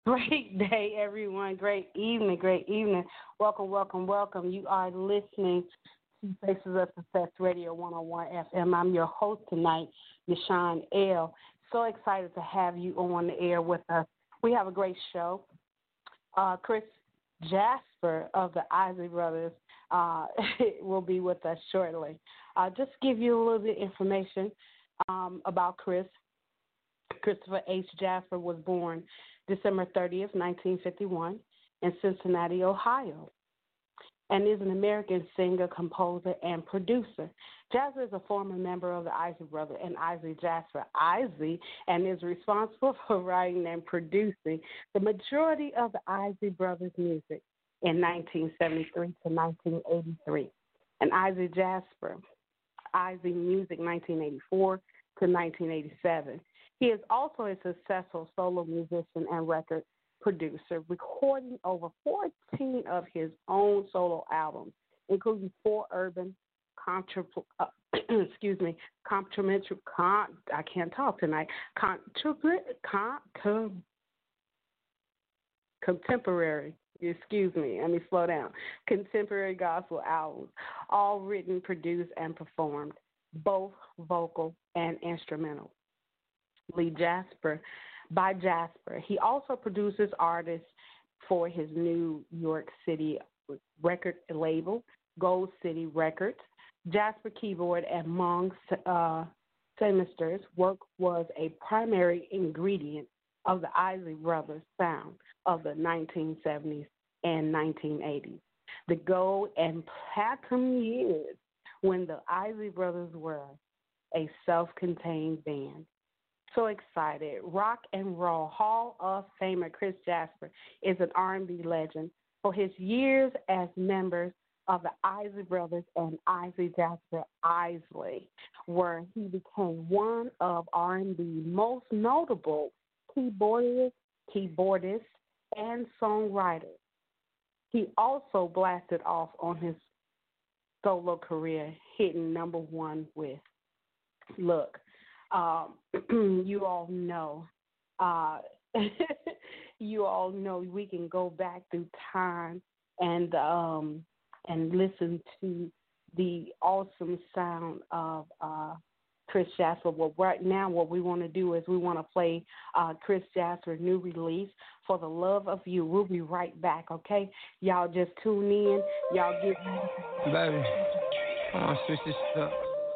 Great day, everyone. Great evening. Great evening. Welcome, welcome, welcome. You are listening to Faces of Success Radio 101 FM. I'm your host tonight, Yashawn L. So excited to have you on the air with us. We have a great show. Chris Jasper of the Isley Brothers will be with us shortly. Just give you a little bit of information about Chris. Christopher H. Jasper was born December 30th, 1951, in Cincinnati, Ohio, and is an American singer, composer, and producer. Jasper is a former member of the Isley Brothers and Isley Jasper Isley, and is responsible for writing and producing the majority of the Isley Brothers' music in 1973 to 1983, and Isley Jasper Isley Music 1984 to 1987. He is also a successful solo musician and record producer, recording over 14 of his own solo albums, including 4 urban I can't talk tonight. Contemporary. Let me slow down. Contemporary gospel albums, all written, produced, and performed, both vocal and instrumental. Lee Jasper by Jasper. He also produces artists for his New York City record label, Gold City Records. Jasper keyboard and Monk Semister's work was a primary ingredient of the Isley Brothers sound of the 1970s and 1980s. The gold and platinum years when the Isley Brothers were a self-contained band. So excited. Rock and Roll Hall of Famer Chris Jasper is an R&B legend for his years as members of the Isley Brothers and Isley Jasper Isley, where he became one of R&B's most notable keyboardists, and songwriters. He also blasted off on his solo career, hitting #1 with Look. You all know, we can go back through time and listen to the awesome sound of Chris Jasper. Well, right now, what we want to do is we want to play Chris Jasper's new release, For the Love of You. We'll be right back, okay? Y'all just tune in. Y'all get baby, I want to switch this up.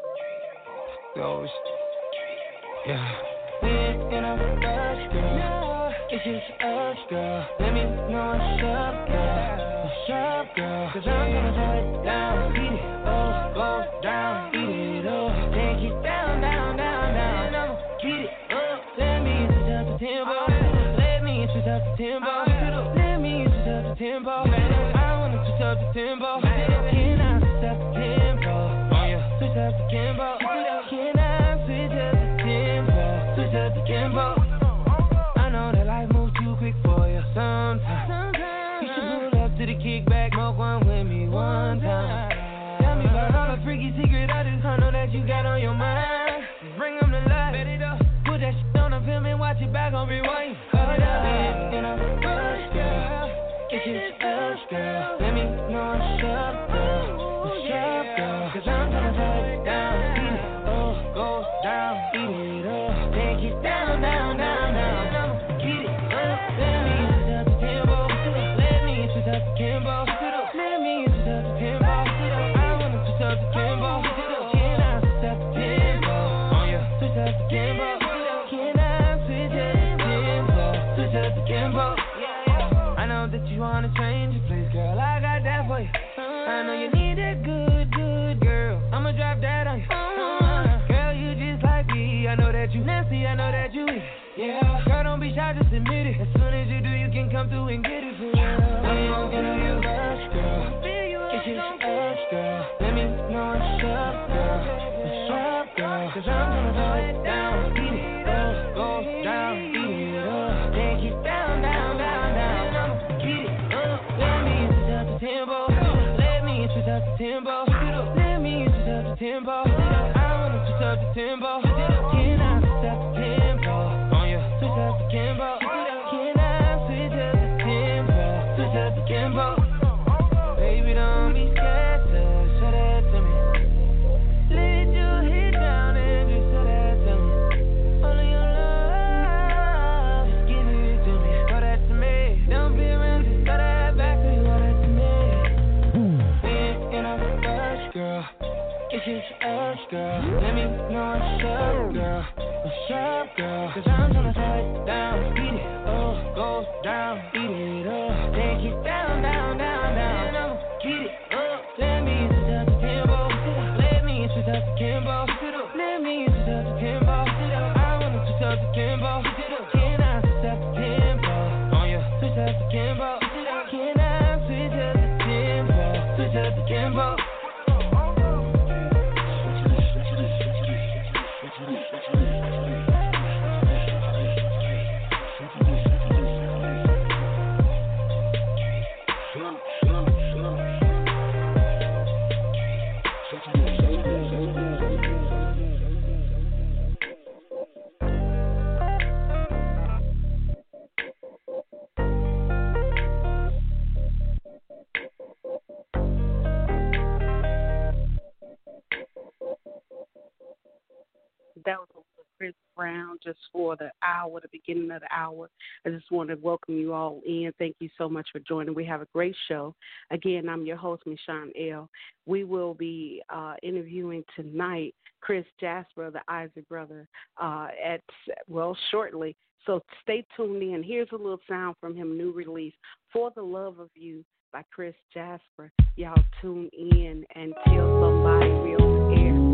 Go. Yeah. We ain't in a rush, girl. No. It's just us, girl. Let me know what's up, girl. What's up, girl? Cause I'm gonna throw it down. Beat it up, go down. Beat it up. Take it down, down, down, down. I'ma beat it up. Let me switch up the tempo. Let me switch up the tempo. Let me switch up the tempo. I wanna switch up the tempo. Can I switch up the tempo? Oh yeah. Switch up the tempo. Can I switch up the tempo? I know that life moves too quick for you sometimes. You should pull up to the kickback, smoke one with me one time. Tell me about all the freaky secret I know that you got on your mind. Just bring them to life, bet it up. Put that shit on the film and watch it back on rewind. Hold up, in a rush, girl. It's just us, girl. Let me know what's up, girl. What's up, girl? Cause I'm tryna throw it down. Beat it up, go down, beat it up. Take it down, down, down, down. I'ma beat it up. Let me switch up the tempo. Let me switch up the tempo. Let me switch up the tempo. I wanna switch up the tempo. Can I switch up the tempo? Oh yeah, switch up the tempo. Can I switch up the tempo? Switch up the tempo. I know that you wanna change your place, girl. I got that for you. I know you need that good, good girl. I'ma drop that on you. Girl, you just like me. I know that you nasty. I know that you eat. Yeah, girl, don't be shy, just admit it. As soon as you do, you can come through and get it for real. Let me know you rush, girl. It's just us, girl. Let me know what's up, girl. What's up, girl? Cause I'm gonna throw it down. Beat it up, go down. Beat it up. Take it down, down, down, down. I'ma beat it up. Let me switch up the tempo. Let me switch up the tempo. Let me switch up the tempo. I wanna switch up the tempo. Can I switch up the tempo? Oh yeah, switch up the tempo. Can I switch girl. Cause I'm tryna touch down, beat it up, go down, beat it up, take it down, down, down, down. And I'ma beat it up. Let me switch up the tempo. Let me switch up the tempo. Let me switch up the tempo. I wanna switch up the tempo. Can I switch up the tempo? Oh yeah, switch up the tempo. Can I switch up the tempo? Switch up the tempo. That was Chris Brown just for the hour, the beginning of the hour. I just want to welcome you all in. Thank you so much for joining. We have a great show. Again, I'm your host, Michonne L. We will be interviewing tonight Chris Jasper, the Isaac brother, shortly. So stay tuned in. Here's a little sound from him, new release, For the Love of You by Chris Jasper. Y'all tune in and tell somebody we're on the air.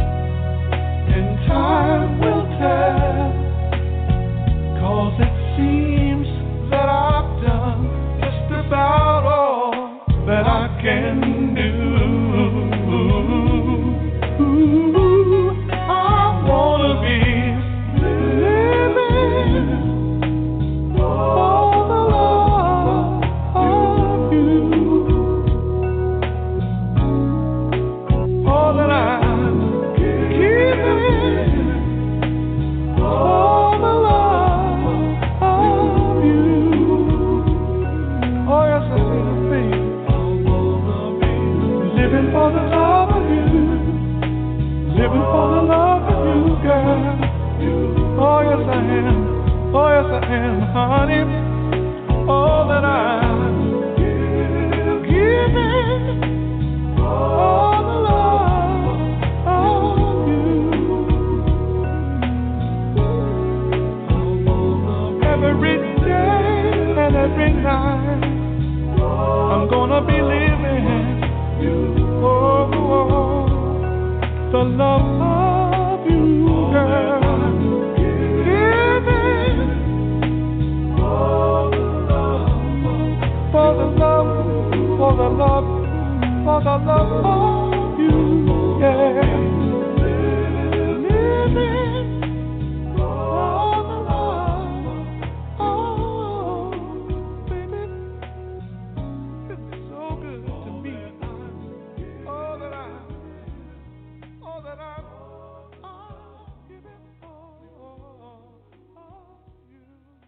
It can do. I wanna be living for the love of you. All that I'm giving for the love of you. Oh yes, I feel the living for the love of you. Living for the love of you, girl. Oh yes I am. Oh yes I am, honey. All that I'm giving for the love of you. Every day and every night I'm gonna be living the love of you, girl. Giving for the love, for the love, for the love, for the love of you, yeah. Living for the love, oh, baby, it's so good to me. All that I'm giving for you.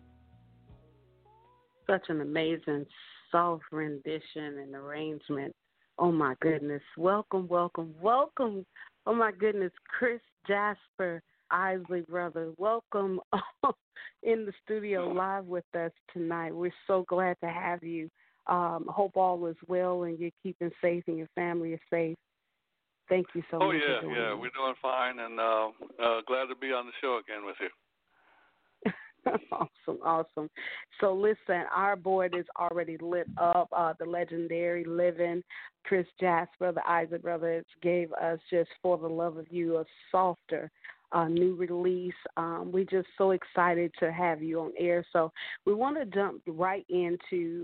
Such an amazing, soft rendition and arrangement. Oh, my goodness. Welcome, welcome, welcome. Oh, my goodness. Chris Jasper Isley, brother. Welcome in the studio live with us tonight. We're so glad to have you. Hope all is well and you're keeping safe and your family is safe. Thank you so much. Oh, yeah, we're doing fine and glad to be on the show again with you. Awesome. So listen, our board is already lit up. The legendary living Chris Jasper, the Isaac Brothers, gave us just For the Love of You, a softer new release. We're just so excited to have you on air. So we want to jump right into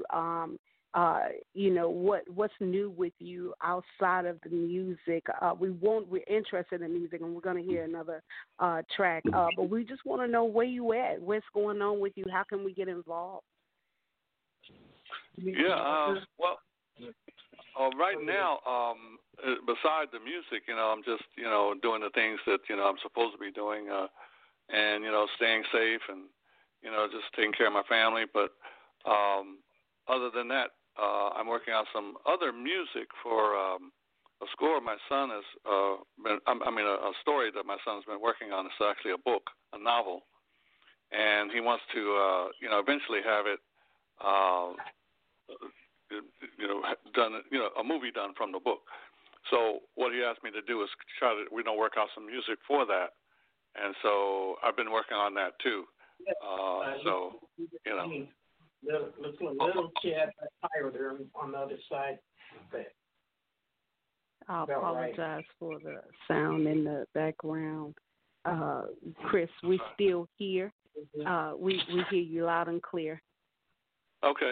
what's new with you outside of the music. We're interested in music, and we're going to hear another track. But we just want to know where you at, what's going on with you, how can we get involved? Yeah, right now, beside the music, I'm just, doing the things that, I'm supposed to be doing, and, staying safe and, just taking care of my family. But other than that, I'm working on some other music for a score my son has a story that my son's been working on. It's actually a book, a novel, and he wants to, eventually have it, done, a movie done from the book. So what he asked me to do is try to, work out some music for that, and so I've been working on that too. Little kid tire there on the other side. I apologize for the sound in the background. Chris, we still here. We hear you loud and clear. Okay.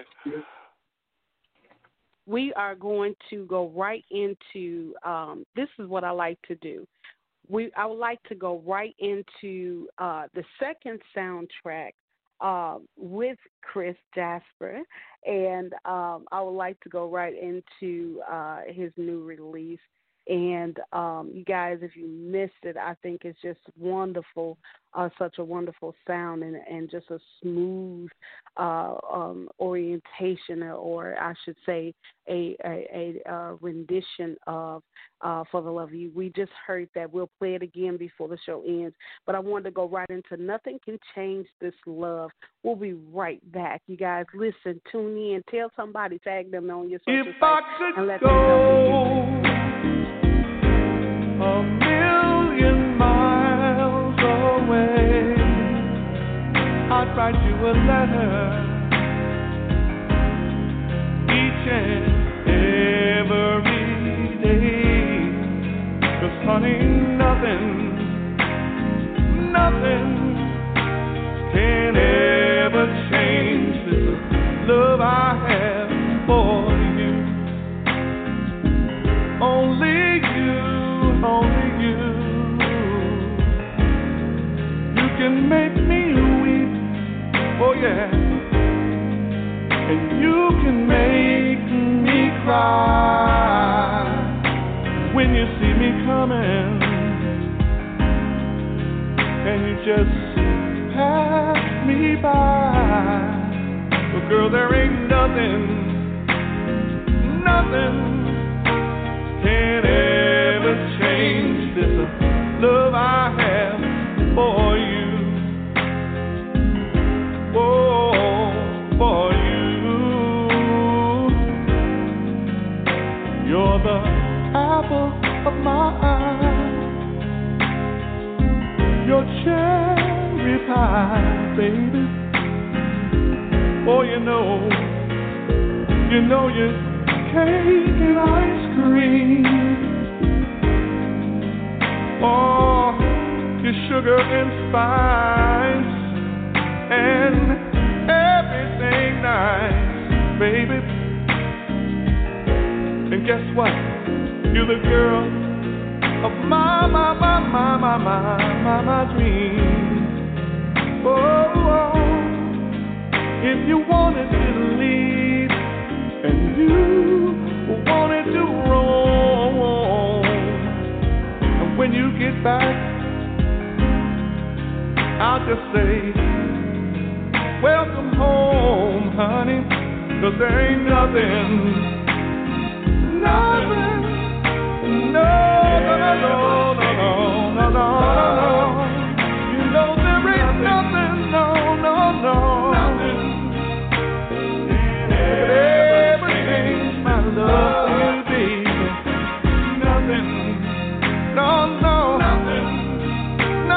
We are going to go right into, this is what I like to do. I would like to go right into the second soundtrack with Chris Jasper, and I would like to go right into his new release. And you guys, if you missed it, I think it's just wonderful, such a wonderful sound and just a smooth orientation, or I should say a rendition of For the Love of You. We just heard that. We'll play it again before the show ends. But I wanted to go right into Nothing Can Change This Love. We'll be right back. You guys, listen, tune in, tell somebody, tag them on your social sites, and let them know. A million miles away, I'd write you a letter each and every day. 'Cause honey, nothing can ever change this love I have for you. just pass me by. But girl, there ain't nothing can ever change this love I have for you. Oh, for you. You're the apple of my eye. Your cherry pie, baby. Oh, you know your cake and ice cream. Oh, your sugar and spice and everything nice, baby. And guess what? You're the girl of my dreams. Oh, if you wanted to leave and you wanted to roam, and when you get back, I'll just say, welcome home, honey, 'cause there ain't nothing, no. You know there ain't nothing, no. Nothing can ever change my love for you, baby. Nothing, no. Nothing, no.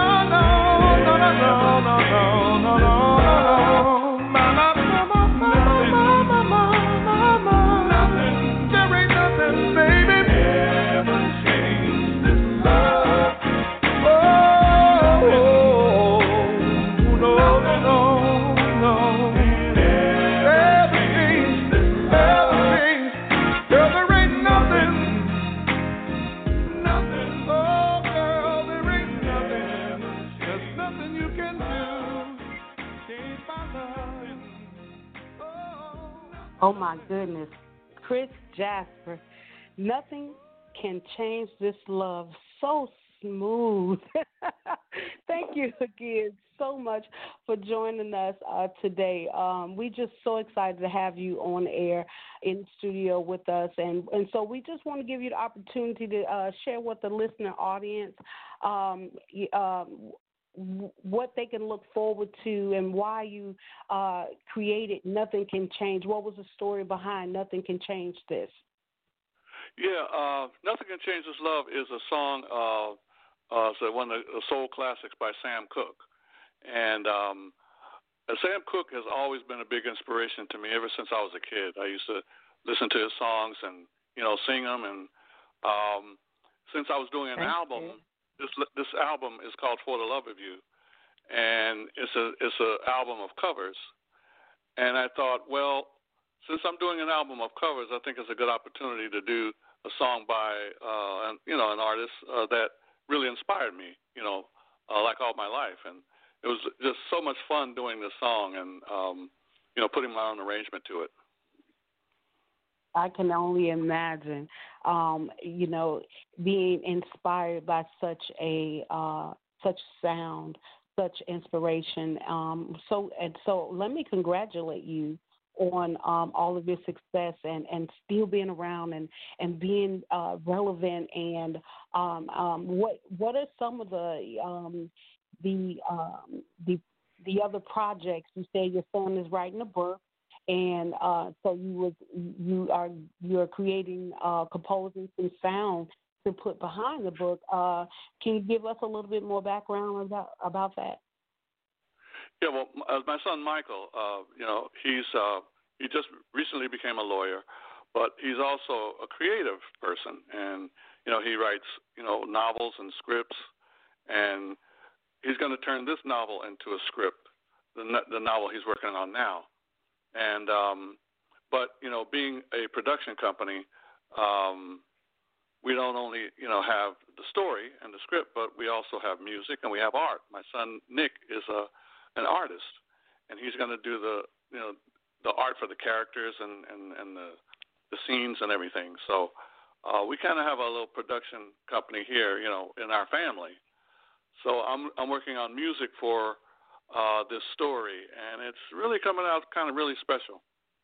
Oh my goodness, Chris Jasper, nothing can change this love. So smooth. Thank you again so much for joining us today. We're just so excited to have you on air in the studio with us. And so we just want to give you the opportunity to share with the listener audience what they can look forward to and why you created Nothing Can Change. What was the story behind Nothing Can Change This? Yeah, Nothing Can Change This Love is a song, one of the soul classics by Sam Cooke. And Sam Cooke has always been a big inspiration to me ever since I was a kid. I used to listen to his songs and, sing them. And since I was doing an album, this album is called For the Love of You, and it's a album of covers. And I thought, well, since I'm doing an album of covers, I think it's a good opportunity to do a song by an artist that really inspired me, like all my life. And it was just so much fun doing this song and putting my own arrangement to it. I can only imagine, being inspired by such sound, such inspiration. So let me congratulate you on all of your success and still being around and being relevant. And what are some of the other projects? You say your son is writing a book. And so you are creating, composing some sound to put behind the book. Can you give us a little bit more background about that? Yeah, well, my son Michael, he just recently became a lawyer, but he's also a creative person, and he writes novels and scripts, and he's going to turn this novel into a script, the novel he's working on now. And but being a production company, we don't only have the story and the script, but we also have music and we have art. My son Nick is an artist, and he's going to do the art for the characters and the scenes and everything. So we kind of have a little production company here, in our family. So I'm working on music for this story, and it's really coming out kind of really special.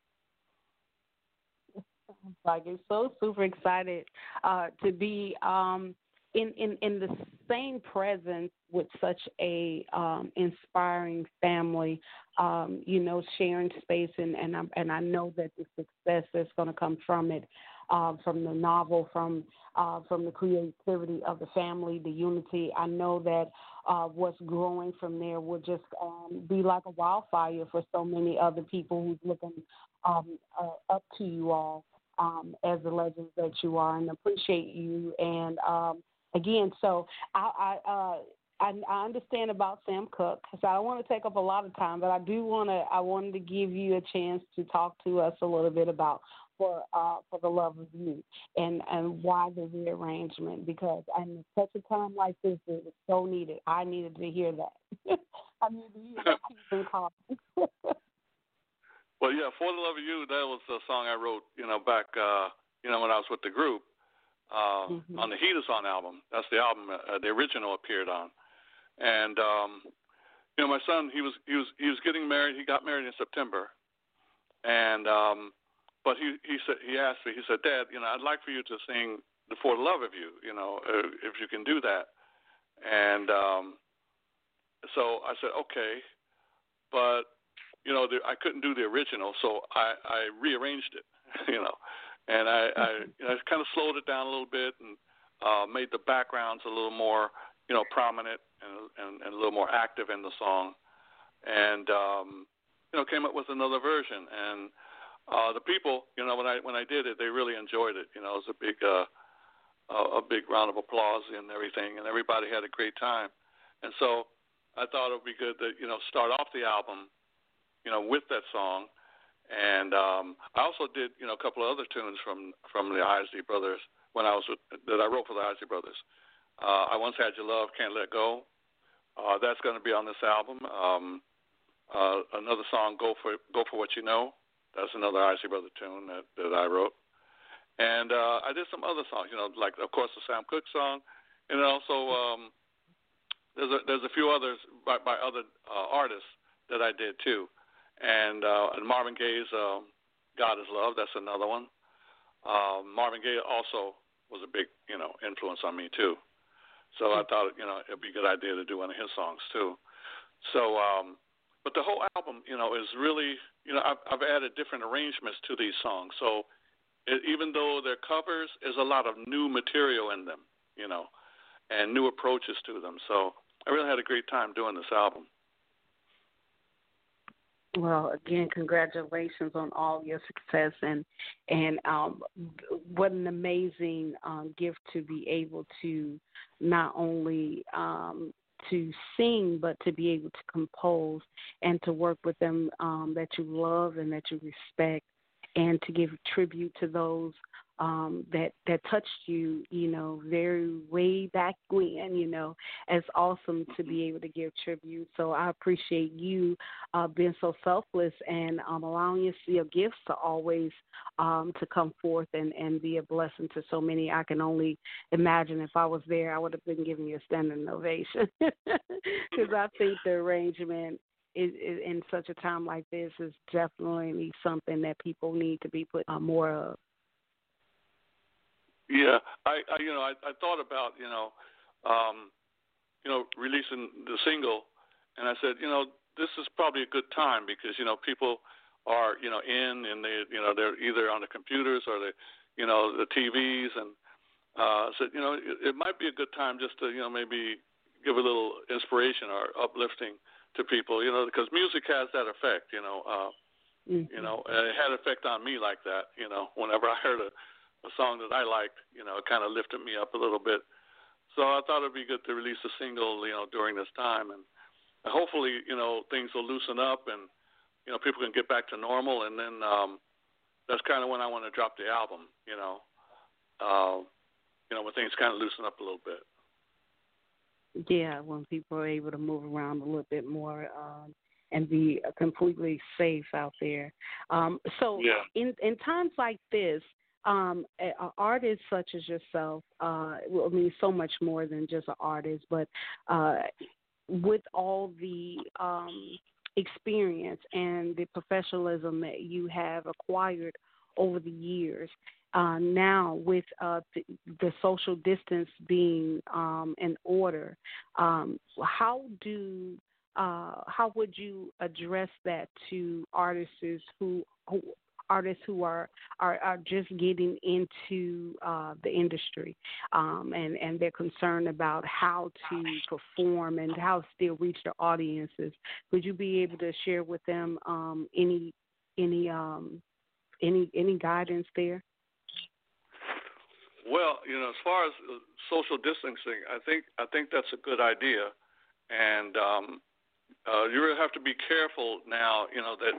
Like it's so super excited to be in the same presence with such a inspiring family. Sharing space, and I know that the success that's going to come from it, from the novel, from the creativity of the family, the unity. I know that what's growing from there will just be like a wildfire for so many other people who's looking up to you all. As the legends that you are, and appreciate you. And again, so I understand about Sam Cooke, so I don't want to take up a lot of time, but I wanted to give you a chance to talk to us a little bit about for the love of you and why the rearrangement, because in such a time like this, it was so needed. I needed to hear that. I needed to hear that keeping calm. Well, yeah, For the Love of You, that was a song I wrote, back, when I was with the group on the Heat Is On album. That's the album the original appeared on. And, my son, he was getting married. He got married in September. And, but he asked me, he said, Dad, I'd like for you to sing the For the Love of You, if you can do that. And so I said, okay, but I couldn't do the original, so I rearranged it, and I kind of slowed it down a little bit and made the backgrounds a little more, prominent and a little more active in the song, and came up with another version. And the people, when I did it, they really enjoyed it. It was a big round of applause and everything, and everybody had a great time. And so I thought it would be good to start off the album with that song. And I also did, a couple of other tunes from the Isley Brothers that I wrote for the Isley Brothers. I Once Had Your Love, Can't Let Go. That's going to be on this album. Another song, Go for What You Know. That's another Isley Brother tune that I wrote. And I did some other songs, like, of course, the Sam Cooke song. And also there's a few others by other artists that I did, too. And Marvin Gaye's God Is Love, that's another one. Marvin Gaye also was a big, influence on me, too. So I thought, it'd be a good idea to do one of his songs, too. So, but the whole album, is really, I've added different arrangements to these songs. So even though they're covers, there's a lot of new material in them, and new approaches to them. So I really had a great time doing this album. Well, again, congratulations on all your success, and what an amazing gift to be able to not only to sing, but to be able to compose and to work with them that you love and that you respect, and to give tribute to those that touched you, very way back when, It's awesome to be able to give tribute. So I appreciate you being so selfless and allowing your gifts to always to come forth and be a blessing to so many. I can only imagine if I was there, I would have been giving you a standing ovation, because I think the arrangement in such a time like this is definitely something that people need to be put more of. Yeah, I thought about releasing the single, and I said, this is probably a good time because people are and they're either on the computers or the TVs, and said it might be a good time just to maybe give a little inspiration or uplifting to people, because music has that effect, it had an effect on me like that, whenever I heard a song that I liked, it kind of lifted me up a little bit. So I thought it'd be good to release a single, during this time, and hopefully, things will loosen up and, people can get back to normal, and then that's kind of when I want to drop the album, when things kind of loosen up a little bit. Yeah, when people are able to move around a little bit more and be completely safe out there. So in times like this, artists such as yourself, well, I mean, so much more than just an artist, but with all the experience and the professionalism that you have acquired over the years, now with the social distance being in order, how would you address that to artists who are just getting into the industry, and they're concerned about how to perform and how to still reach their audiences? Would you be able to share with them any guidance there? Well, as far as social distancing, I think that's a good idea, and you really have to be careful now. That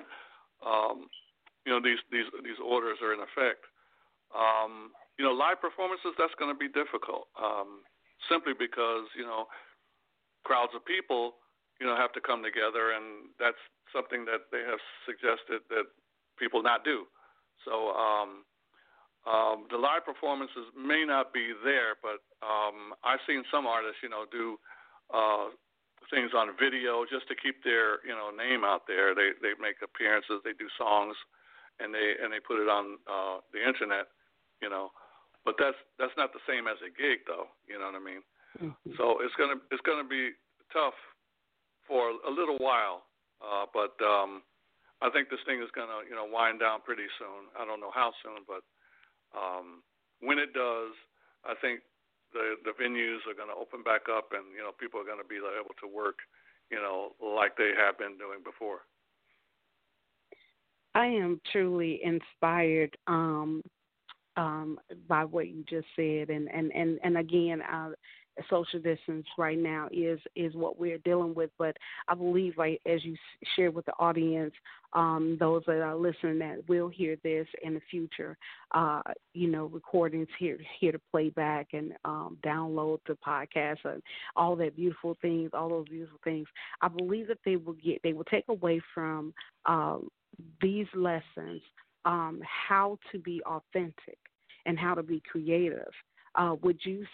these orders are in effect. Live performances, that's going to be difficult, simply because crowds of people have to come together, and that's something that they have suggested that people not do. So the live performances may not be there, but I've seen some artists do things on video just to keep their name out there. They make appearances, they do songs, and they put it on the internet, But that's not the same as a gig, though. You know what I mean? Mm-hmm. So it's gonna be tough for a little while, but I think this thing is gonna wind down pretty soon. I don't know how soon, but when it does, I think the venues are gonna open back up, and people are gonna be able to work, like they have been doing before. I am truly inspired by what you just said, and again, social distance right now is what we're dealing with. But I believe, like as you shared with the audience, those that are listening that will hear this in the future, recordings here to play back and download the podcast and all those beautiful things. I believe that they will take away from these lessons how to be authentic and how to be creative. Would you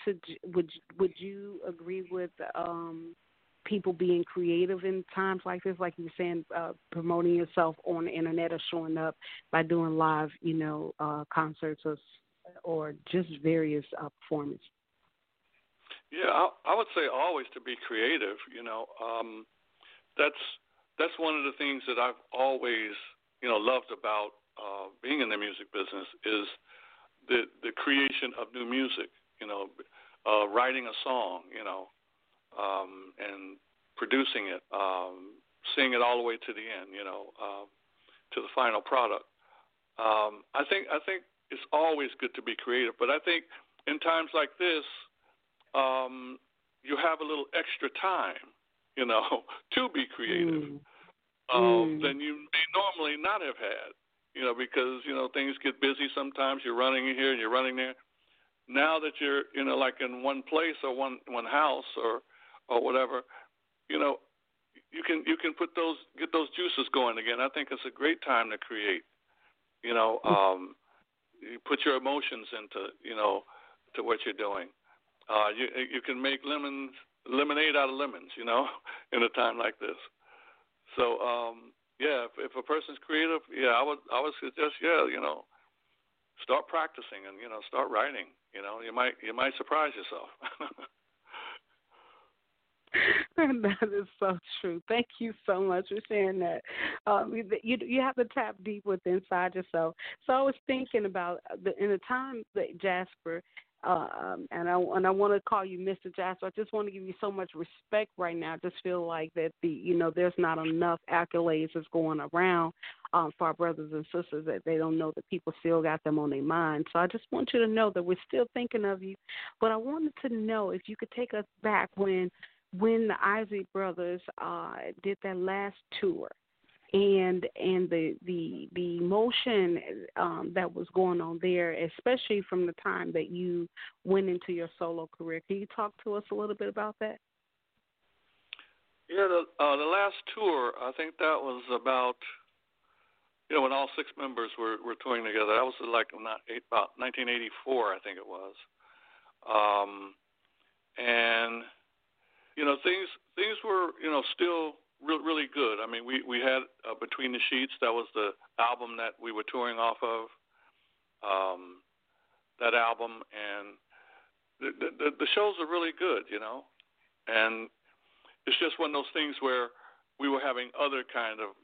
agree with people being creative in times like this, like you were saying, promoting yourself on the internet or showing up by doing live, concerts or just various performances? Yeah, I would say always to be creative. That's one of the things that I've always loved about being in the music business is the creation of new music, writing a song, and producing it, seeing it all the way to the end, to the final product. I think it's always good to be creative, but I think in times like this, you have a little extra time, to be creative than you may normally not have had. Because, things get busy sometimes. You're running here and you're running there. Now that you're, like in one place or one house or whatever, you can get those juices going again. I think it's a great time to create. You put your emotions into, to what you're doing. You can make lemonade out of lemons, in a time like this. So, if a person's creative, I would suggest, start practicing and start writing. You might surprise yourself. That is so true. Thank you so much for sharing that. You have to tap deep inside yourself. So I was thinking about in the time that Jasper. And I want to call you Mr. Jasper. I just want to give you so much respect right now. I just feel like that there's not enough accolades that's going around for our brothers and sisters that they don't know that people still got them on their mind. So I just want you to know that we're still thinking of you. But I wanted to know if you could take us back when the Isley Brothers did that last tour. And the emotion that was going on there, especially from the time that you went into your solo career. Can you talk to us a little bit about that? Yeah, the last tour, I think that was about when all 6 members were touring together. That was like about 1984, I think it was. And things were still really good. I mean, we had Between the Sheets. That was the album that we were touring off of. That album, and the shows are really good, and it's just one of those things where we were having other kind of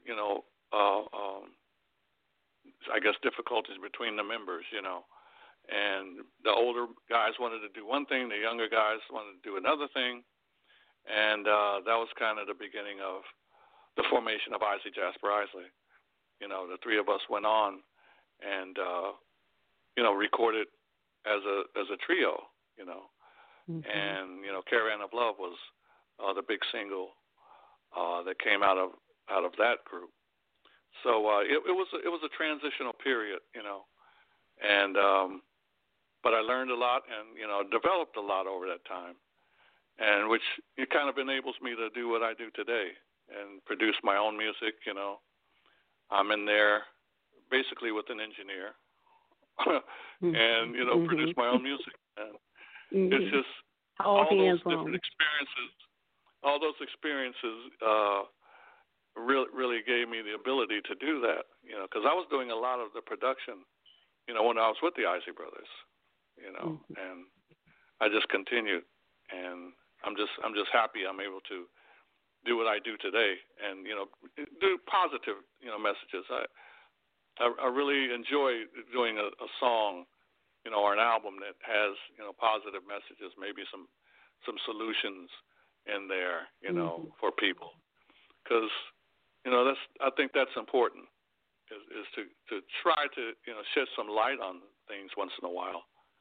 I guess difficulties between the members, and the older guys wanted to do one thing, the younger guys wanted to do another thing, and that was kind of the beginning of the formation of Isley Jasper Isley. The 3 of us went on and recorded as a trio, Mm-hmm. and Caravan of Love was the big single that came out of that group. So it was a transitional period, and but I learned a lot and developed a lot over that time, and which it kind of enables me to do what I do today and produce my own music. I'm in there basically with an engineer, and produce my own music. And it's just all those different experiences. All those experiences really gave me the ability to do that. Because I was doing a lot of the production, when I was with the Isley Brothers. And I just continued, and I'm just happy I'm able to do what I do today, and do positive messages. I really enjoy doing a song, or an album that has positive messages, maybe some solutions in there, for people, because I think that's important, is to try to shed some light on things once in a while.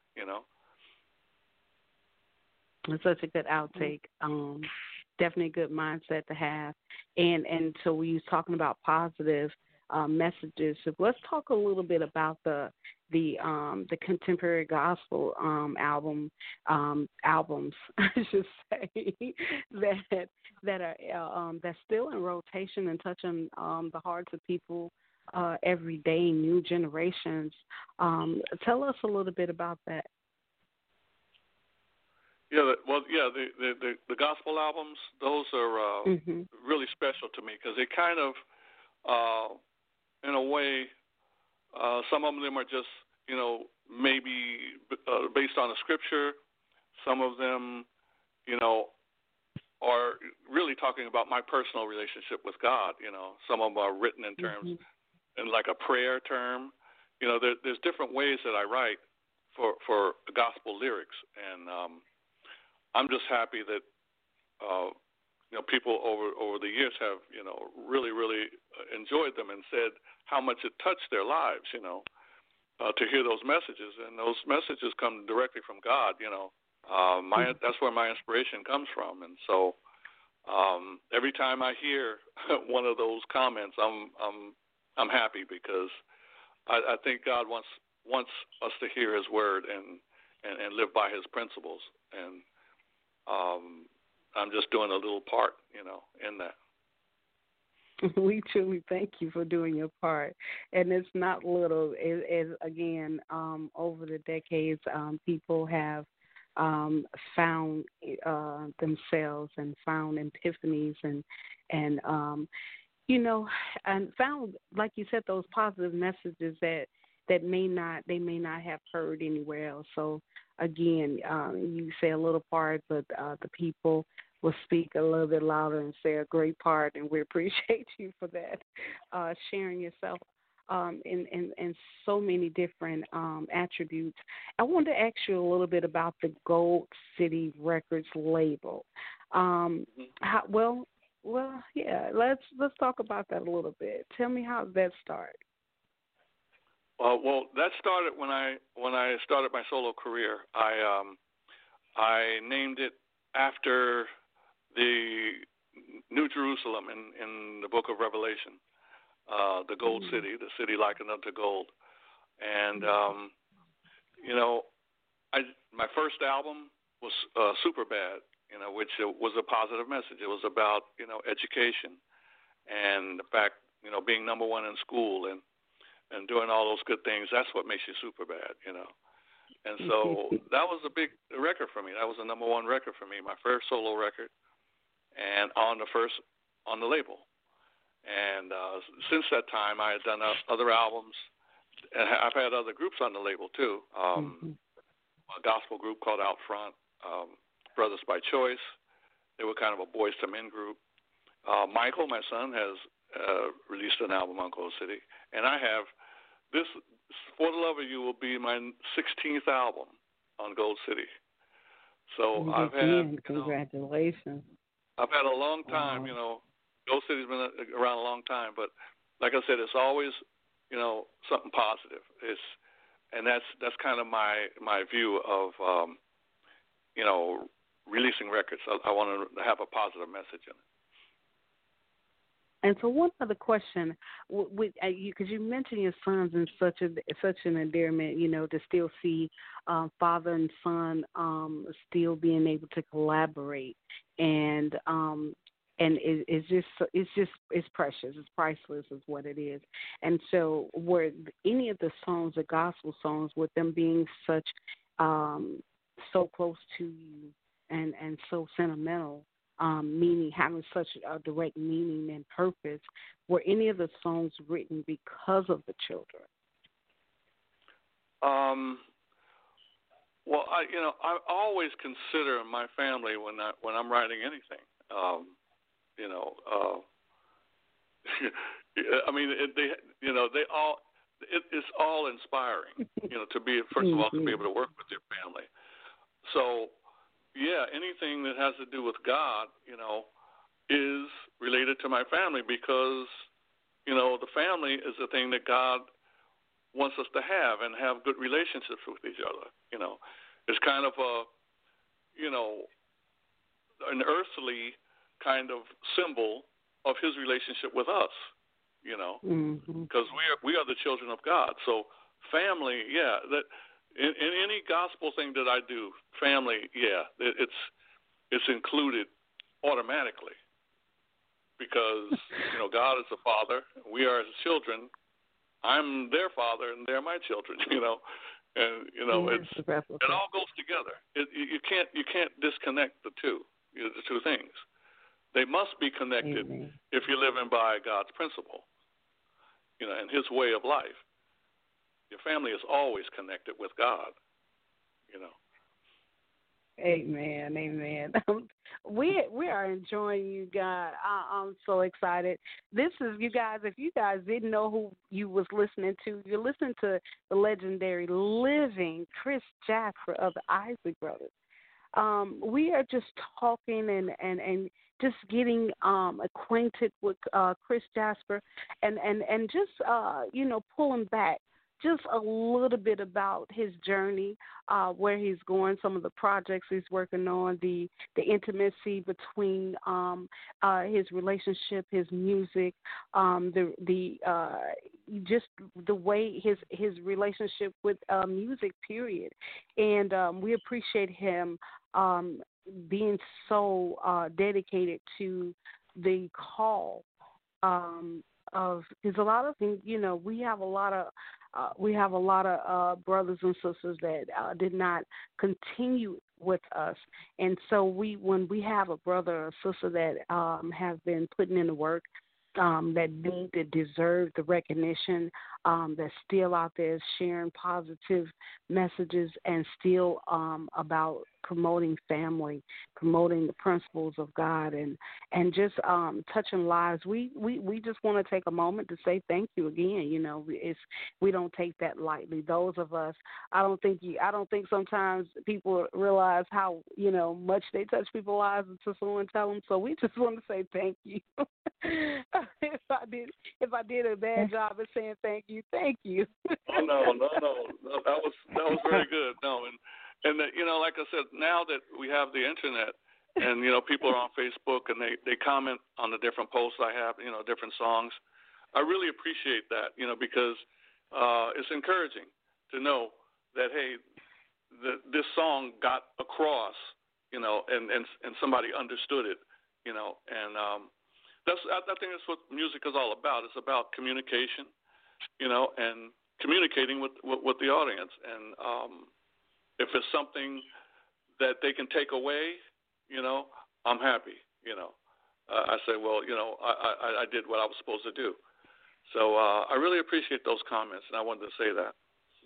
It's such a good outtake. Definitely a good mindset to have. And so we was talking about positive messages. So let's talk a little bit about the contemporary gospel albums, I should say, that are that's still in rotation and touching the hearts of people every day, new generations. Tell us a little bit about that. The gospel albums, those are really special to me, because they kind of, in a way, some of them are just, maybe based on a scripture. Some of them, are really talking about my personal relationship with God. Some of them are written in terms, in like a prayer term. There's different ways that I write for gospel lyrics, and I'm just happy that people over the years have really enjoyed them and said how much it touched their lives. To hear those messages, and those messages come directly from God. That's where my inspiration comes from, and so every time I hear one of those comments, I'm happy, because I think God wants us to hear His word and live by His principles, and I'm just doing a little part, in that. We truly thank you for doing your part, and it's not little. Again, over the decades, people have found themselves and found epiphanies and found, like you said, those positive messages that they may not have heard anywhere else. So again, you say a little part, but the people will speak a little bit louder and say a great part, and we appreciate you for that, sharing yourself in so many different attributes. I wanted to ask you a little bit about the Gold City Records label. Let's talk about that a little bit. Tell me how that started. Well, that started when I started my solo career. I named it after the New Jerusalem in the book of Revelation, the Gold City, the city likened unto gold. And, my first album was Superbad, which was a positive message. It was about, education and the fact, being number one in school and and doing all those good things, that's what makes you super bad, you know. And so that was a big record for me. That was the number one record for me, my first solo record, and on the label. And since that time, I had done other albums, and I've had other groups on the label too. A gospel group called Out Front, Brothers by Choice. They were kind of a Boys to Men group. Michael, my son, has released an album on Gold City, and I have this. For the Love of You will be my 16th album on Gold City. So I've had congratulations. I've had a long time, Wow. you know. Gold City's been around a long time, but like I said, it's always, you know, something positive. And that's kind of my view of, you know, releasing records. I want to have a positive message in it. And so, one other question, because you mentioned your sons in such an endearment, you know, to still see father and son still being able to collaborate, and it's precious, it's priceless, is what it is. And so, were any of the songs, the gospel songs, with them being such so close to you and so sentimental? Meaning, having such a direct meaning and purpose, were any of the songs written because of the children? Well, I always consider my family when I'm writing anything. I mean, it's all inspiring. You know, to be first of all to be able to work with your family. So. Yeah, anything that has to do with God, you know, is related to my family because, you know, the family is the thing that God wants us to have and have good relationships with each other. You know, it's kind of a, you know, an earthly kind of symbol of His relationship with us. You know, because we are the children of God. So family, yeah, that. In any gospel thing that I do, family, yeah, it's included automatically because, you know, God is the Father, we are His children. I'm their father, and they're my children. You know, and you know it all goes together. You can't disconnect the two things. They must be connected if you're living by God's principle, you know, and His way of life. Your family is always connected with God, you know. Amen, amen. We are enjoying you guys. I'm so excited. This is, you guys, if you guys didn't know who you was listening to, you're listening to the legendary living Chris Jasper of the Isaac Brothers. We are just talking and just getting acquainted with Chris Jasper and just, you know, pulling back just a little bit about his journey, where he's going, some of the projects he's working on, the intimacy between his relationship, his music, just the way his relationship with music, period. And we appreciate him being so dedicated to the call of, because a lot of things, you know, we have a lot of brothers and sisters that did not continue with us, and so when we have a brother or sister that have been putting in the work, that deserve the recognition, that's still out there sharing positive messages and still about promoting family, promoting the principles of God, and just touching lives. We just want to take a moment to say thank you again. You know, we don't take that lightly. Those of us, I don't think sometimes people realize how, you know, much they touch people's lives until someone tell them. So we just want to say thank you. If I did a bad job of saying thank you, thank you. No. That was very good. No, and you know, like I said, now that we have the internet, and you know, people are on Facebook and they comment on the different posts I have, you know, different songs. I really appreciate that, you know, because it's encouraging to know that hey, this song got across, you know, and somebody understood it, you know, and I think that's what music is all about. It's about communication, and communicating with the audience. And if it's something that they can take away, I'm happy. I say, well, I did what I was supposed to do. So I really appreciate those comments, and I wanted to say that.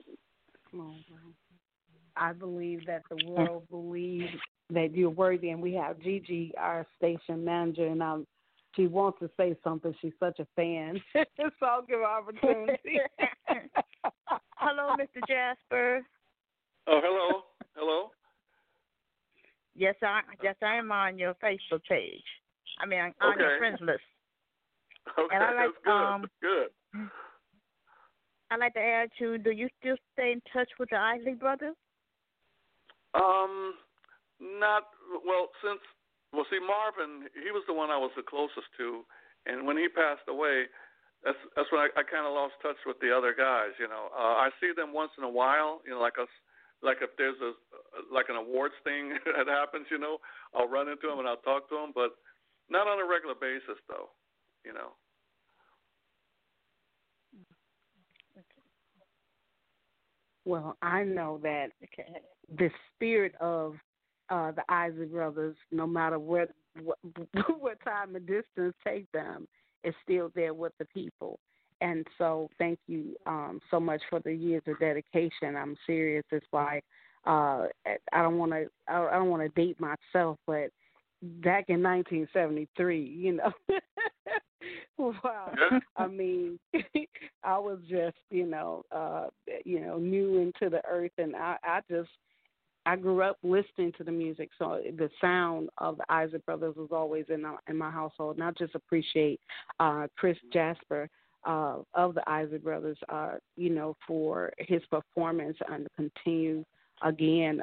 I believe that the world believes that you're worthy, and we have Gigi, our station manager, and she wants to say something. She's such a fan, so I'll give her opportunity. Hello, Mr. Jasper. Oh, hello. Yes, I am on your Facebook page. I mean, on your friends list. Okay, and I like, that's good. I'd like to add to, do you still stay in touch with the Isley Brothers? See, Marvin, he was the one I was the closest to, and when he passed away, that's when I kind of lost touch with the other guys. I see them once in a while. Like if there's an awards thing that happens, I'll run into them and I'll talk to them, but not on a regular basis, though. Well, I know that the spirit of the Isley Brothers, no matter what time and distance take them, is still there with the people. And so thank you so much for the years of dedication. I'm serious. It's like I don't want to date myself, but back in 1973, wow. Yeah. I mean, I was just, new into the earth, and I grew up listening to the music, so the sound of the Isley Brothers was always in my household. And I just appreciate Chris Jasper of the Isley Brothers, for his performance and continue again.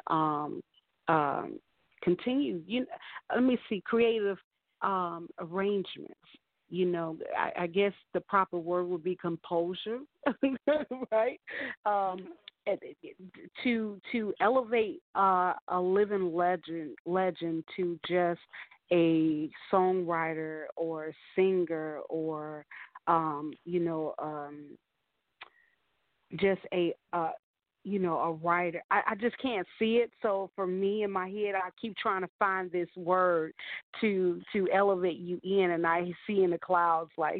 Let me see, creative arrangements. I guess the proper word would be composure, right? To elevate a living legend to just a songwriter or singer or just a writer. I just can't see it. So for me in my head, I keep trying to find this word to elevate you in, and I see in the clouds, like,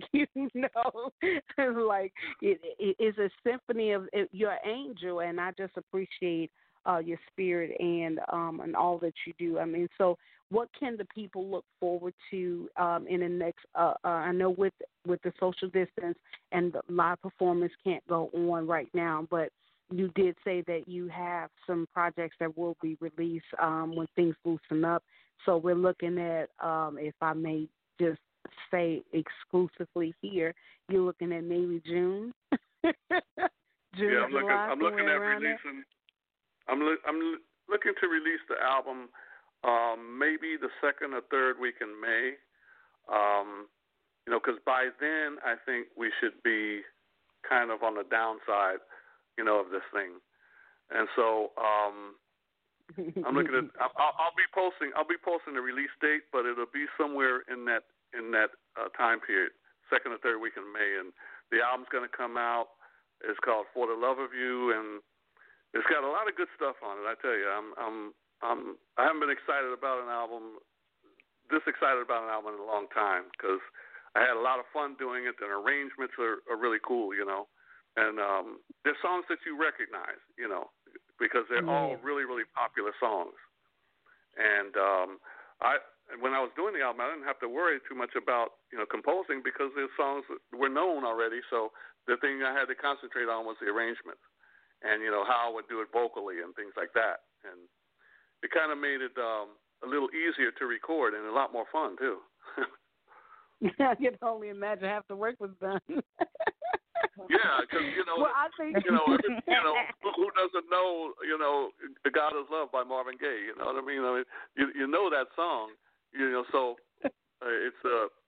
like it is a symphony of your angel, and I just appreciate your spirit and all that you do. I mean, so what can the people look forward to in the next? I know with the social distance and the live performance can't go on right now, but you did say that you have some projects that will be released when things loosen up. So we're looking at, if I may just say exclusively here, you're looking at maybe June. Yeah, I'm looking at releasing. I'm looking to release the album maybe the second or third week in May. Because by then I think we should be kind of on the downside, of this thing. And so I'm looking at. I'll be posting the release date, but it'll be somewhere in that time period, second or third week in May. And the album's going to come out. It's called For the Love of You, and it's got a lot of good stuff on it. I tell you, I haven't been excited about an album in a long time, because I had a lot of fun doing it, and arrangements are really cool, And there's songs that you recognize, because they're all really, really popular songs. And when I was doing the album, I didn't have to worry too much about, composing, because the songs were known already. So the thing I had to concentrate on was the arrangement and, how I would do it vocally and things like that. And it kind of made it a little easier to record and a lot more fun, too. I can only imagine half the work was done. Yeah, because well, I think who doesn't know God Is Love by Marvin Gaye? You know what I mean? You know that song, So it's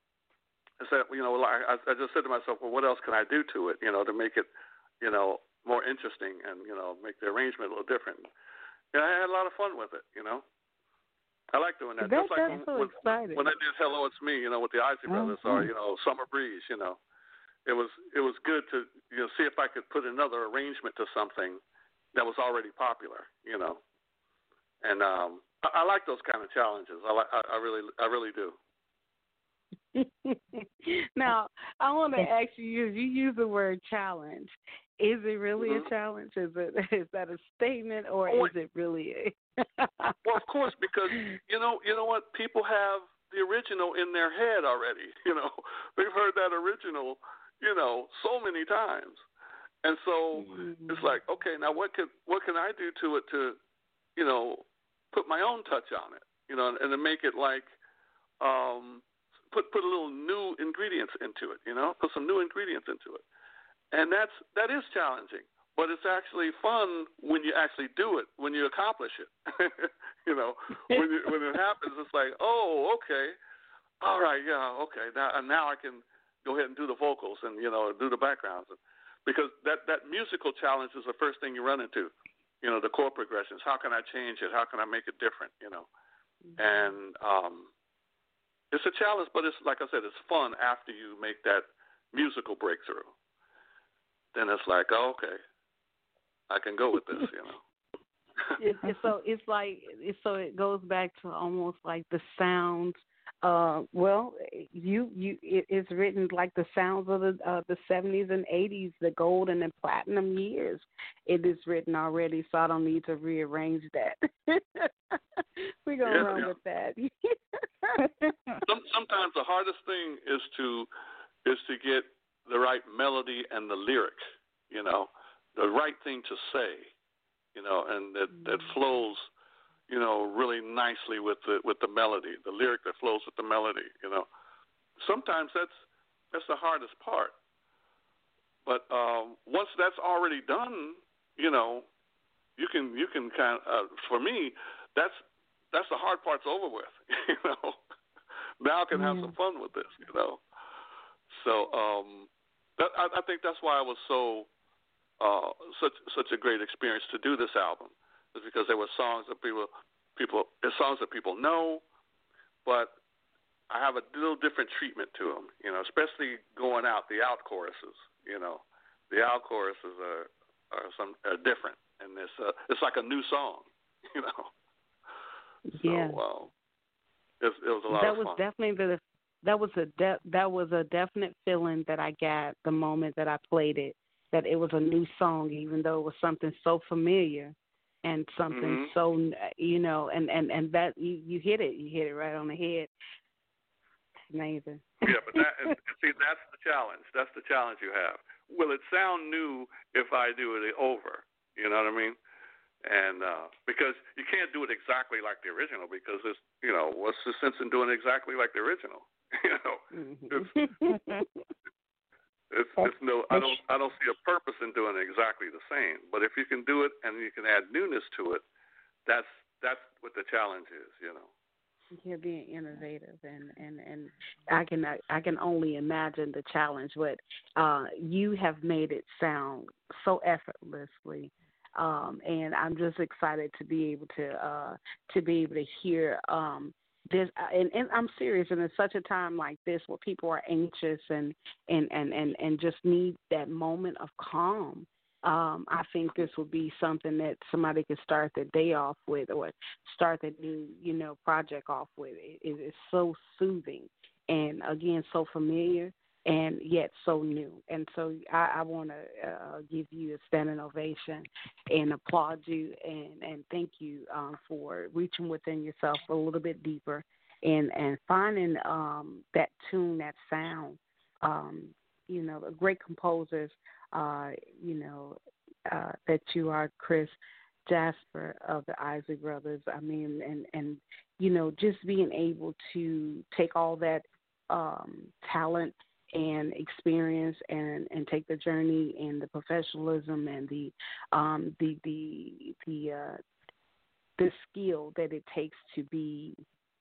I just said to myself, well, what else can I do to it? To make it more interesting and make the arrangement a little different. And I had a lot of fun with it. I like doing that. Just like when I did Hello, It's Me, with the Isley Brothers, or Summer Breeze, it was good to see if I could put another arrangement to something that was already popular, and I like those kind of challenges. I really do. Now, I want to ask you use the word challenge. Is it really Mm-hmm. a challenge? Is that a statement, or is it really a? Well, of course, because you know what, people have the original in their head already. They've heard that original, so many times, and so it's like, okay, now what can I do to it to, put my own touch on it, and to make it like, put a little new ingredients into it, put some new ingredients into it, and that is challenging. But it's actually fun when you actually do it, when you accomplish it. When it happens, it's like, oh, okay, all right, yeah, okay. Now I can go ahead and do the vocals and do the backgrounds, because that musical challenge is the first thing you run into. The chord progressions. How can I change it? How can I make it different? And it's a challenge, but it's like I said, it's fun after you make that musical breakthrough. Then it's like, oh, okay, I can go with this, So it goes back to almost like the sounds. It's written like the sounds of the 70s and 80s, the gold and the platinum years. It is written already, so I don't need to rearrange that. We're gonna run with that. Sometimes the hardest thing is to get the right melody and the lyric, the right thing to say, and that flows, really nicely with the melody, the lyric that flows with the melody, Sometimes that's the hardest part. But once that's already done, you can kind of, for me, that's the hard part's over with, Now I can have some fun with this, So I think that's why it was so such a great experience to do this album, is because there were songs that people know, but I have a little different treatment to them, especially going out the out choruses. The out choruses are different, and it's like a new song, Yeah. So it was a lot of fun. That was a definite feeling that I got the moment that I played it, that it was a new song, even though it was something so familiar and something so, and that you hit it right on the head. Amazing. Yeah, but see, that's the challenge. That's the challenge you have. Will it sound new if I do it over? You know what I mean? And because you can't do it exactly like the original, because it's, what's the sense in doing it exactly like the original? It's no. I don't see a purpose in doing it exactly the same. But if you can do it and you can add newness to it, that's what the challenge is. You're being innovative, and I can only imagine the challenge. But you have made it sound so effortlessly, and I'm just excited to be able to hear this. And I'm serious. And in such a time like this, where people are anxious and just need that moment of calm. I think this would be something that somebody could start their day off with, or start their new, project off with. It's so soothing, and again, so familiar, and yet so new. And so I want to give you a standing ovation and applaud you, and thank you for reaching within yourself a little bit deeper and finding that tune, that sound. Great composers. That you are, Chris Jasper of the Isley Brothers. I mean, and just being able to take all that talent and experience and take the journey and the professionalism and the skill that it takes to be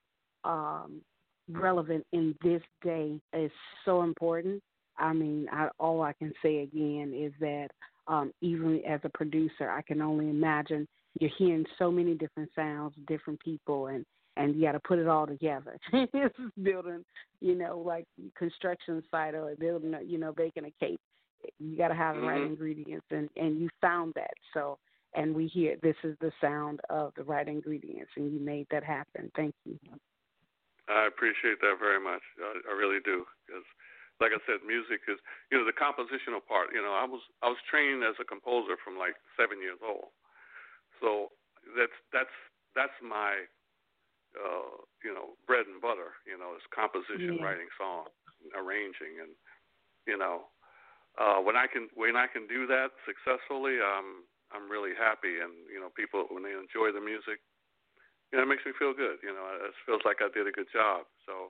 relevant in this day is so important. I mean, all I can say again is that even as a producer, I can only imagine you're hearing so many different sounds, different people, and and you got to put it all together. It's building, like construction site or building, baking a cake. You got to have the right ingredients, and you found that. So, and we hear this is the sound of the right ingredients, and you made that happen. Thank you. I appreciate that very much. I really do, because, like I said, music is, the compositional part. I was trained as a composer from like 7 years old, so that's my bread and butter. Is composition, writing songs, arranging, and when I can do that successfully, I'm really happy, and people, when they enjoy the music, it makes me feel good. It feels like I did a good job. So,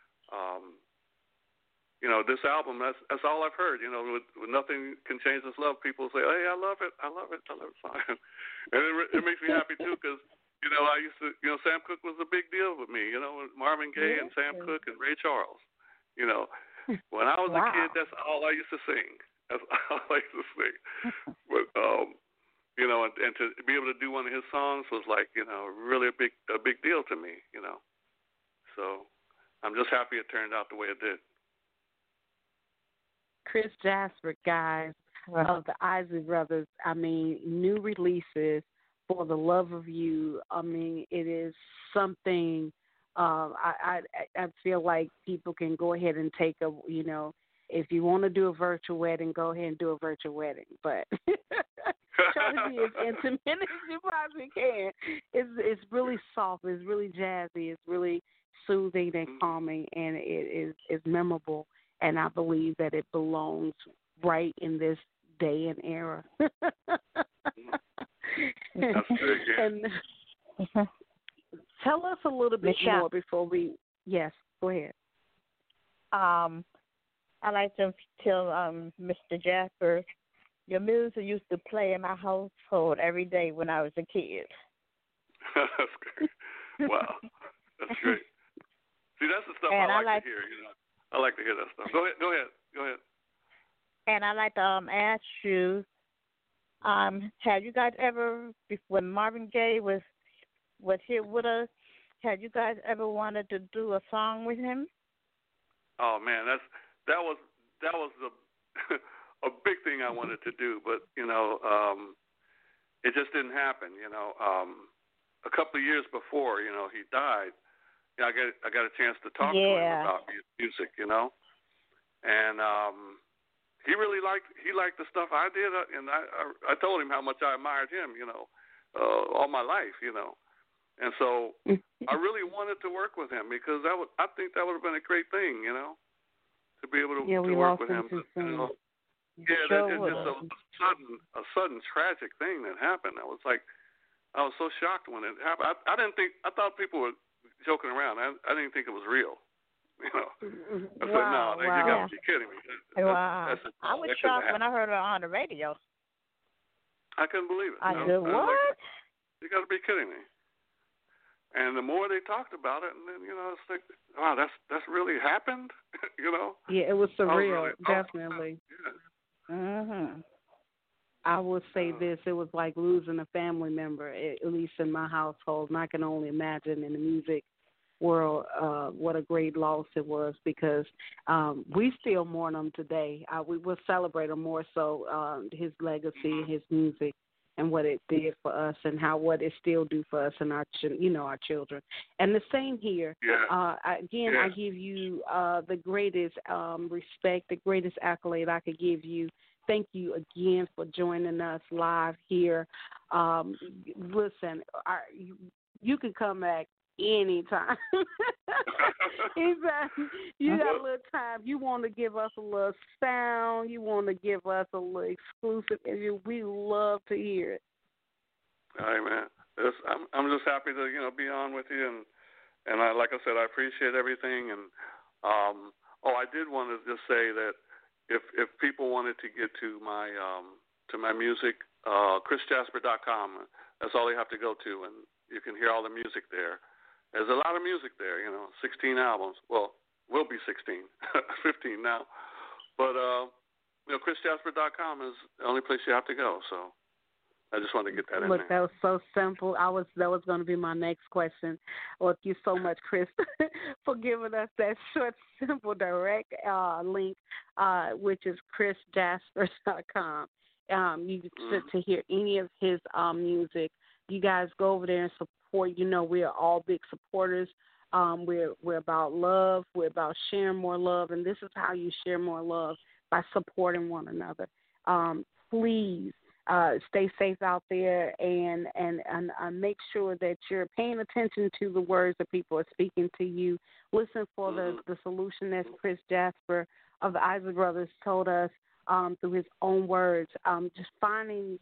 this album, that's all I've heard. With Nothing Can Change This Love, people say, hey, I love it. I love it. I love it. And it makes me happy, too, because, I used to, Sam Cooke was a big deal with me, Marvin Gaye and Sam Cooke and Ray Charles. When I was a kid, that's all I used to sing. That's all I used to sing. But, and to be able to do one of his songs was like, really a big deal to me, So I'm just happy it turned out the way it did. Chris Jasper, guys, of the Isley Brothers, new releases, For the Love of You. It is something I feel like people can go ahead and take if you want to do a virtual wedding, go ahead and do a virtual wedding. But try to be as intimate as you possibly can. It's really soft. It's really jazzy. It's really soothing and calming, and it is memorable. And I believe that it belongs right in this day and era. That's very good. And tell us a little bit more before we. Yes, go ahead. I like to tell Mr. Jasper, your music used to play in my household every day when I was a kid. That's great. Wow, that's great. See, that's the stuff I like to hear. I like to hear that stuff. Go ahead. And I like to ask you, have you guys ever, when Marvin Gaye was here with us, had you guys ever wanted to do a song with him? Oh man, that was a big thing I wanted to do, but it just didn't happen. A couple of years before he died, I got a chance to talk to him about music, and he really liked the stuff I did, and I told him how much I admired him, all my life, and so I really wanted to work with him because I think that would have been a great thing, to be able to work with him. It's just a sudden tragic thing that happened. I was so shocked when it happened. I thought people were joking around. I didn't think it was real. I said, no, you got to be kidding me. I was shocked when I heard it on the radio. I couldn't believe it. I said, what? You got to be kidding me. And the more they talked about it, and then it's like, wow, that's really happened. Yeah, it was surreal, definitely. I would say this: it was like losing a family member, at least in my household. And I can only imagine in the music world what a great loss it was, because we still mourn him today. We will celebrate him more so, his legacy, his music, and what it did for us, and what it still do for us and our children. And the same here. I give you the greatest respect, the greatest accolade I could give you. Thank you again for joining us live here. Listen, you can come back anytime. Anytime you got a little time, you want to give us a little sound, you want to give us a little exclusive interview, we love to hear it. All right, man. I'm just happy to be on with you, and like I said, I appreciate everything. And I did want to just say that if people wanted to get to my music, chrisjasper.com, that's all they have to go to, and you can hear all the music there. There's a lot of music there, 16 albums. Well, will be 16, 15 now. But, chrisjasper.com is the only place you have to go. So I just wanted to get that in Look, there. that was so simple. That was going to be my next question. Well, thank you so much, Chris, for giving us that short, simple, direct link, which is chrisjaspers.com. To hear any of his music, you guys go over there and support. You know, we are all big supporters. We're about love. We're about sharing more love, and this is how you share more love, by supporting one another. Please. Stay safe out there and make sure that you're paying attention to the words that people are speaking to you. Listen for the solution that Chris Jasper of the Isley Brothers told us through his own words. Just finding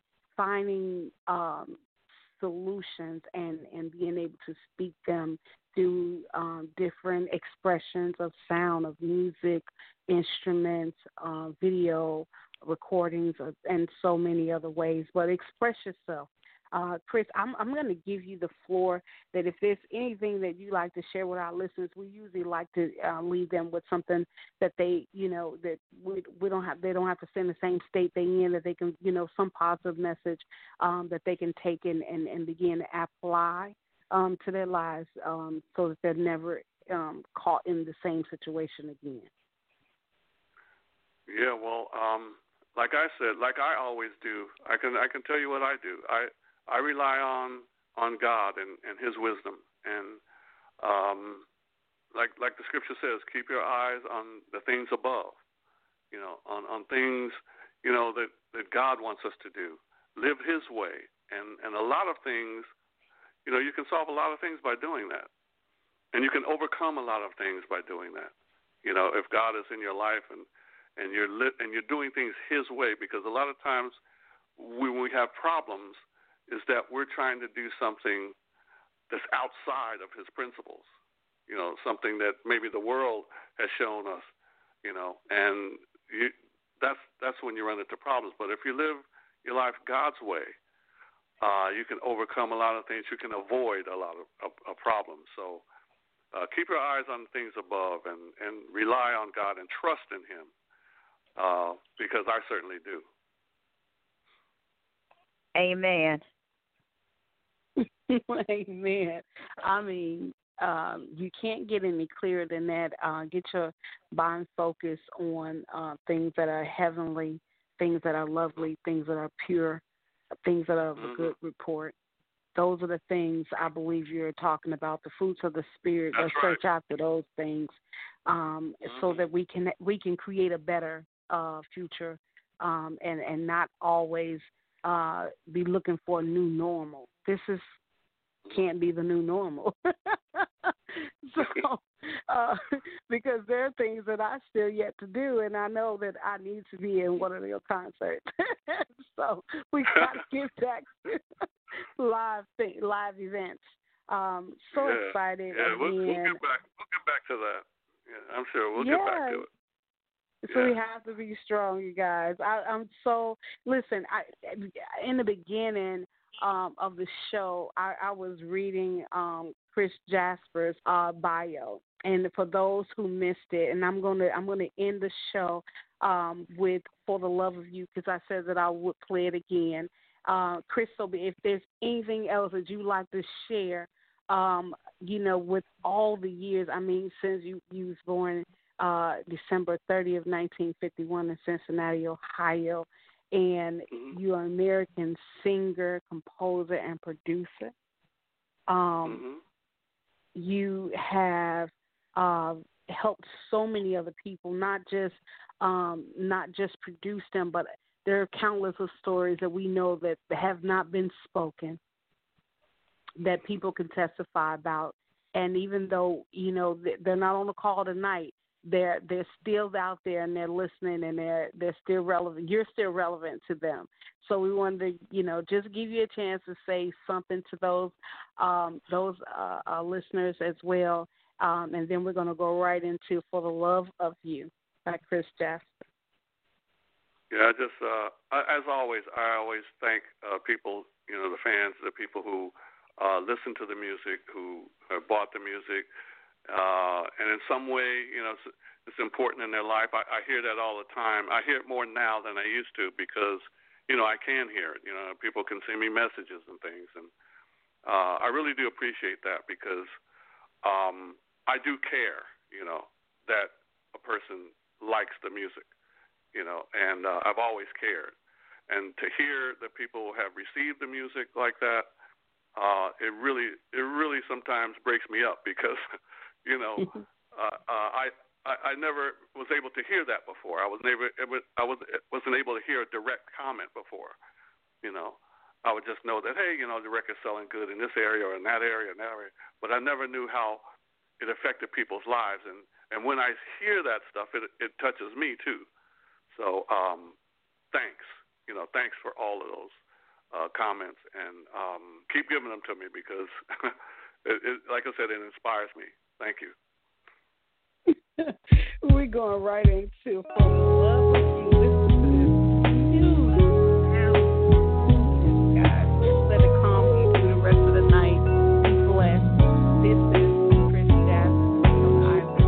solutions and being able to speak them through different expressions of sound, of music, instruments, video, recordings, and so many other ways. But express yourself. Chris, I'm going to give you the floor, that if there's anything that you like to share with our listeners, we usually like to leave them with something that they, that they don't have to stay in the same state they in, that they can, some positive message that they can take and begin to apply to their lives, so that they're never caught in the same situation again. Yeah, well, like I said, like I always do, I can tell you what I do. I rely on God and His wisdom, and like the Scripture says, keep your eyes on the things above, on things that God wants us to do. Live His way, and a lot of things, you can solve a lot of things by doing that, and you can overcome a lot of things by doing that. If God is in your life and you're doing things His way, because a lot of times when we have problems is that we're trying to do something that's outside of His principles, something that maybe the world has shown us, and that's when you run into problems. But if you live your life God's way, you can overcome a lot of things. You can avoid a lot of problems. So keep your eyes on things above and rely on God and trust in Him. Because I certainly do. Amen. Amen. I mean, you can't get any clearer than that. Get your mind focused on things that are heavenly, things that are lovely, things that are pure, things that are of a good report. Those are the things I believe you're talking about, the fruits of the Spirit. That's search right. after those things, so that we can create a better future, and not always be looking for a new normal. This can't be the new normal. So, because there are things that I still yet to do, and I know that I need to be in one of your concerts. So we got to get back to live events. Excited. Yeah, we'll get back to that. Yeah, I'm sure we'll get back to it. So we have to be strong, you guys. I'm so listen. In the beginning of the show, I was reading Chris Jasper's bio, and for those who missed it, and I'm gonna end the show with "For the Love of You," because I said that I would play it again. Chris, so if there's anything else that you'd like to share, with all the years, I mean, since you was born December 30th, 1951 in Cincinnati, Ohio, and you're an American singer, composer, and producer. You have helped so many other people, not just produce them, but there are countless of stories that we know that have not been spoken that people can testify about. And even though, they're not on the call tonight, they're still out there and they're listening, and they're still relevant. You're still relevant to them. So we wanted to, just give you a chance to say something to those listeners as well. And then we're going to go right into "For the Love of You" by Chris Jasper. Yeah, as always, I always thank people, the fans, the people who listen to the music, who have bought the music, and in some way, it's important in their life. I hear that all the time. I hear it more now than I used to, because, I can hear it. People can send me messages and things, and I really do appreciate that because I do care, that a person likes the music, and I've always cared. And to hear that people have received the music like that, it really sometimes breaks me up because, I never was able to hear that before. I wasn't able to hear a direct comment before. I would just know that, hey, the record's selling good in this area or in that area, but I never knew how it affected people's lives. And when I hear that stuff, it touches me too. So thanks. Thanks for all of those comments, and keep giving them to me because, like I said, it inspires me. Thank you. We're going right into From Love With You. Listen to this huge sound, guys. Let it calm you through the rest of the night. Be blessed. This is Chris Jasmine from Isaac.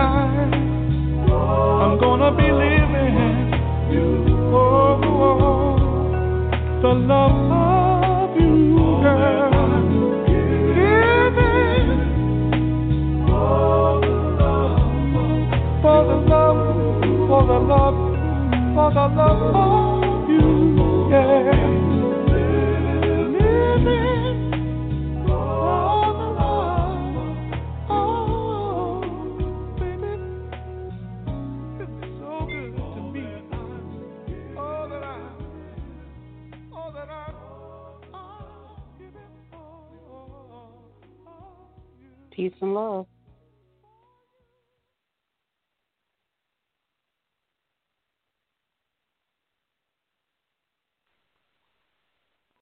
life I'm gonna be living. Oh, the love of you, girl. Giving for the love, for the love, for the love of you, yeah. Living for the love, oh, baby, it's so good to me. All that I give it all you. Peace and love.